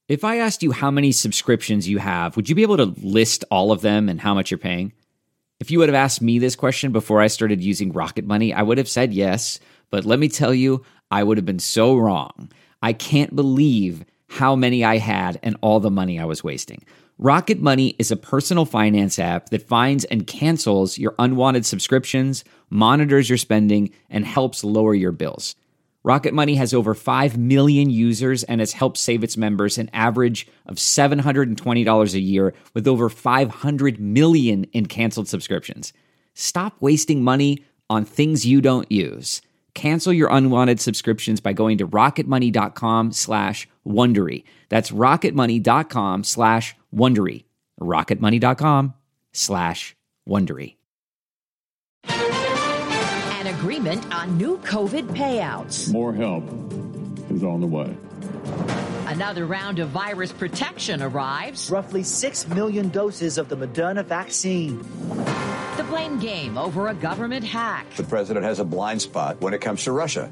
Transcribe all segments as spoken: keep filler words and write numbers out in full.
If I asked you how many subscriptions you have, would you be able to list all of them and how much you're paying? If you would have asked me this question before I started using Rocket Money, I would have said yes, but let me tell you, I would have been so wrong. I can't believe how many I had and all the money I was wasting. Rocket Money is a personal finance app that finds and cancels your unwanted subscriptions, monitors your spending, and helps lower your bills. Rocket Money has over five million users and has helped save its members an average of seven hundred twenty dollars a year with over five hundred million in canceled subscriptions. Stop wasting money on things you don't use. Cancel your unwanted subscriptions by going to rocketmoney.com slash Wondery. That's rocketmoney.com slash Wondery. rocketmoney.com slash Wondery. An agreement on new COVID payouts. More help is on the way. Another round of virus protection arrives. Roughly six million doses of the Moderna vaccine. The blame game over a government hack. The president has a blind spot when it comes to Russia.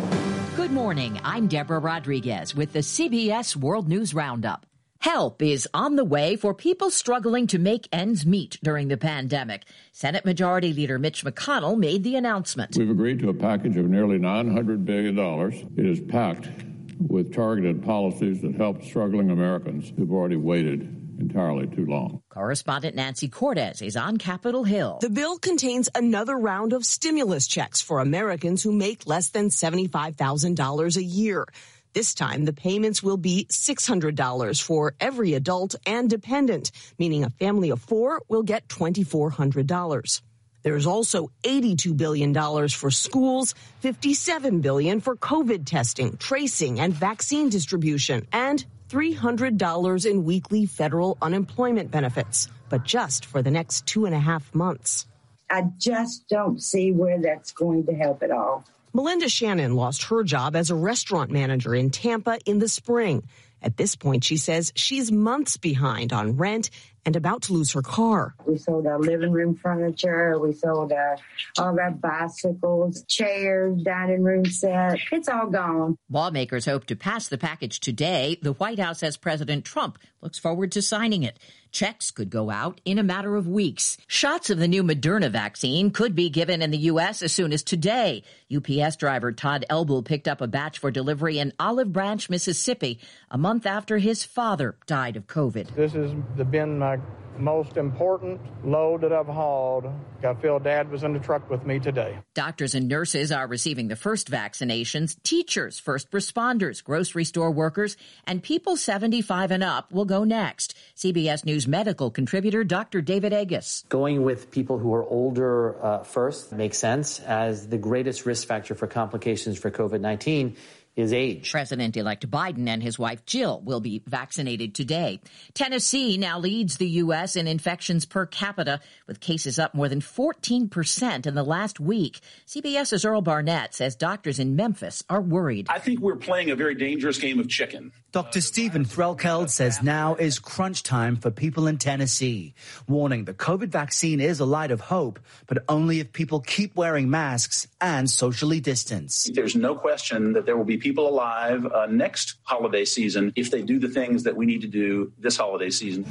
Good morning. I'm Deborah Rodriguez with the C B S World News Roundup. Help is on the way for people struggling to make ends meet during the pandemic. Senate Majority Leader Mitch McConnell made the announcement. We've agreed to a package of nearly nine hundred billion dollars. It is packed with targeted policies that help struggling Americans who've already waited entirely too long. Correspondent Nancy Cortez is on Capitol Hill. The bill contains another round of stimulus checks for Americans who make less than seventy-five thousand dollars a year. This time, the payments will be six hundred dollars for every adult and dependent, meaning a family of four will get two thousand four hundred dollars. There's also eighty-two billion dollars for schools, fifty-seven billion dollars for COVID testing, tracing, and vaccine distribution, and three hundred dollars in weekly federal unemployment benefits, but just for the next two and a half months. I just don't see where that's going to help at all. Melinda Shannon lost her job as a restaurant manager in Tampa in the spring. At this point, she says she's months behind on rent and about to lose her car. We sold our living room furniture. We sold our, all of our bicycles, chairs, dining room set. It's all gone. Lawmakers hope to pass the package today. The White House says President Trump looks forward to signing it. Checks could go out in a matter of weeks. Shots of the new Moderna vaccine could be given in the U S as soon as today. U P S driver Todd Elbel picked up a batch for delivery in Olive Branch, Mississippi, a month after his father died of COVID. This has been my most important load that I've hauled. I feel Dad was in the truck with me today. Doctors and nurses are receiving the first vaccinations. Teachers, first responders, grocery store workers, and people seventy-five and up will go next. C B S News medical contributor Doctor David Agus. Going with people who are older uh, first makes sense, as the greatest risk factor for complications for COVID nineteen is age. President-elect Biden and his wife Jill will be vaccinated today. Tennessee now leads the U S in infections per capita, with cases up more than fourteen percent in the last week. CBS's Earl Barnett says doctors in Memphis are worried. I think we're playing a very dangerous game of chicken. Doctor Stephen Threlkeld says now is crunch time for people in Tennessee, warning the COVID vaccine is a light of hope, but only if people keep wearing masks and socially distance. There's no question that there will be people alive uh, next holiday season if they do the things that we need to do this holiday season.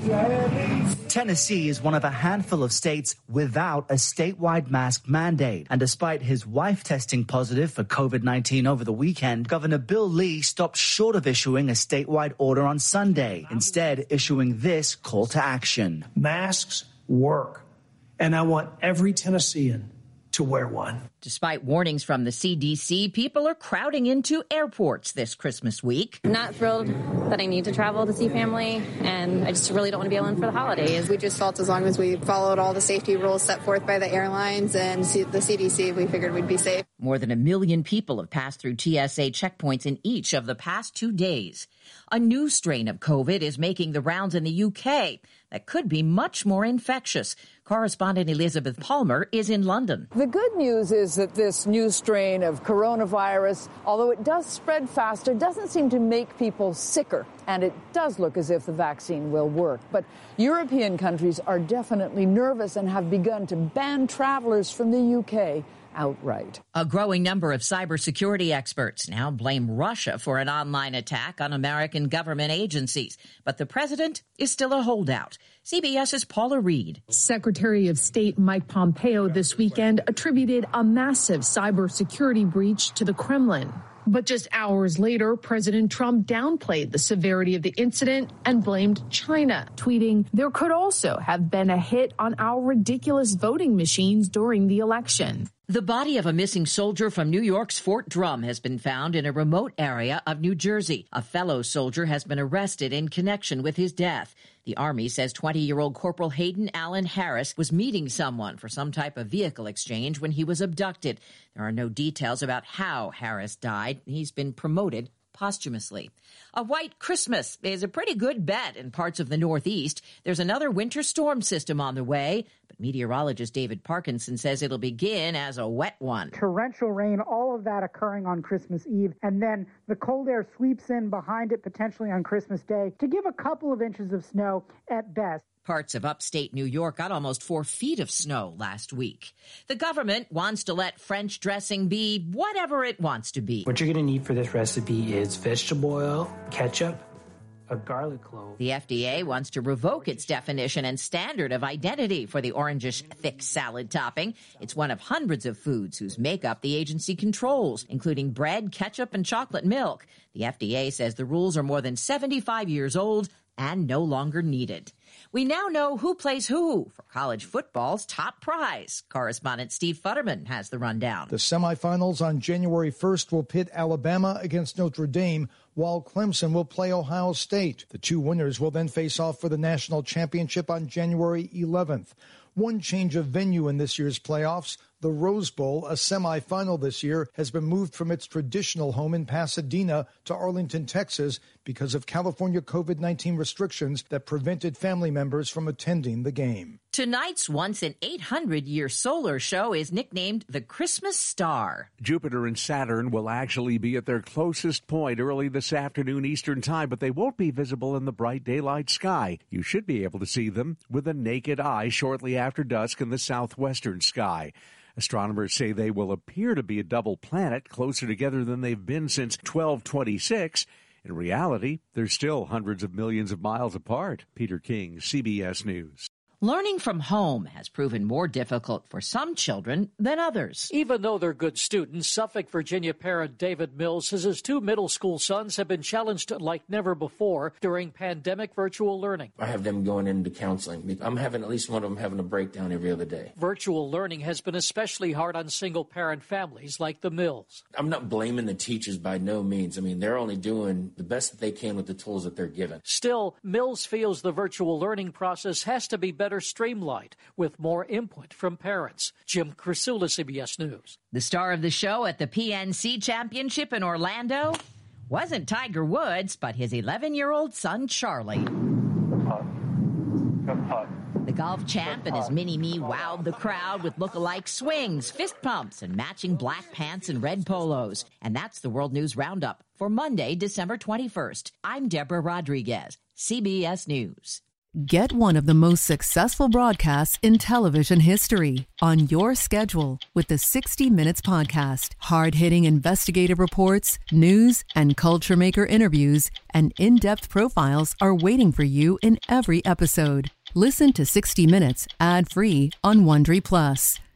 Tennessee is one of a handful of states without a statewide mask mandate. And despite his wife testing positive for COVID nineteen over the weekend, Governor Bill Lee stopped short of issuing a statewide order on Sunday, instead issuing this call to action. Masks work, and I want every Tennessean to wear one. Despite warnings from the C D C, people are crowding into airports this Christmas week. I'm not thrilled that I need to travel to see family, and I just really don't want to be alone for the holidays. We just felt as long as we followed all the safety rules set forth by the airlines and the C D C, we figured we'd be safe. More than a million people have passed through T S A checkpoints in each of the past two days. A new strain of COVID is making the rounds in the U K that could be much more infectious. Correspondent Elizabeth Palmer is in London. The good news is that this new strain of coronavirus, although it does spread faster, doesn't seem to make people sicker. And it does look as if the vaccine will work. But European countries are definitely nervous and have begun to ban travelers from the U K outright. A growing number of cybersecurity experts now blame Russia for an online attack on American government agencies. But the president is still a holdout. CBS's Paula Reed. Secretary of State Mike Pompeo this weekend attributed a massive cybersecurity breach to the Kremlin. But just hours later, President Trump downplayed the severity of the incident and blamed China, tweeting, "There could also have been a hit on our ridiculous voting machines during the election." The body of a missing soldier from New York's Fort Drum has been found in a remote area of New Jersey. A fellow soldier has been arrested in connection with his death. The Army says twenty-year-old Corporal Hayden Allen Harris was meeting someone for some type of vehicle exchange when he was abducted. There are no details about how Harris died. He's been promoted posthumously. A white Christmas is a pretty good bet in parts of the Northeast. There's another winter storm system on the way, but meteorologist David Parkinson says it'll begin as a wet one. Torrential rain, all of that occurring on Christmas Eve, and then the cold air sweeps in behind it potentially on Christmas Day to give a couple of inches of snow at best. Parts of upstate New York got almost four feet of snow last week. The government wants to let French dressing be whatever it wants to be. What you're going to need for this recipe is vegetable oil, ketchup, a garlic clove. The F D A wants to revoke its definition and standard of identity for the orangish thick salad topping. It's one of hundreds of foods whose makeup the agency controls, including bread, ketchup, and chocolate milk. The F D A says the rules are more than seventy-five years old and no longer needed. We now know who plays who for college football's top prize. Correspondent Steve Futterman has the rundown. The semifinals on January first will pit Alabama against Notre Dame, while Clemson will play Ohio State. The two winners will then face off for the national championship on January eleventh. One change of venue in this year's playoffs. The Rose Bowl, a semifinal this year, has been moved from its traditional home in Pasadena to Arlington, Texas, because of California COVID nineteen restrictions that prevented family members from attending the game. Tonight's once an eight hundred year solar show is nicknamed the Christmas Star. Jupiter and Saturn will actually be at their closest point early this afternoon Eastern Time, but they won't be visible in the bright daylight sky. You should be able to see them with a naked eye shortly after dusk in the southwestern sky. Astronomers say they will appear to be a double planet, closer together than they've been since twelve twenty-six. In reality, they're still hundreds of millions of miles apart. Peter King, C B S News. Learning from home has proven more difficult for some children than others. Even though they're good students, Suffolk, Virginia parent David Mills says his two middle school sons have been challenged like never before during pandemic virtual learning. I have them going into counseling. I'm having at least one of them having a breakdown every other day. Virtual learning has been especially hard on single-parent families like the Mills. I'm not blaming the teachers by no means. I mean, they're only doing the best that they can with the tools that they're given. Still, Mills feels the virtual learning process has to be better streamlined with more input from parents. Jim Crisula, C B S News. The star of the show at the P N C Championship in Orlando wasn't Tiger Woods, but his eleven-year-old son, Charlie. Good putt. Good putt. The golf champ and his mini-me wowed the crowd with look-alike swings, fist pumps, and matching black pants and red polos. And that's the World News Roundup for Monday, December twenty-first. I'm Deborah Rodriguez, C B S News. Get one of the most successful broadcasts in television history on your schedule with the sixty minutes podcast. Hard-hitting investigative reports, news, and culture maker interviews, and in-depth profiles are waiting for you in every episode. Listen to sixty minutes ad-free on Wondery Plus.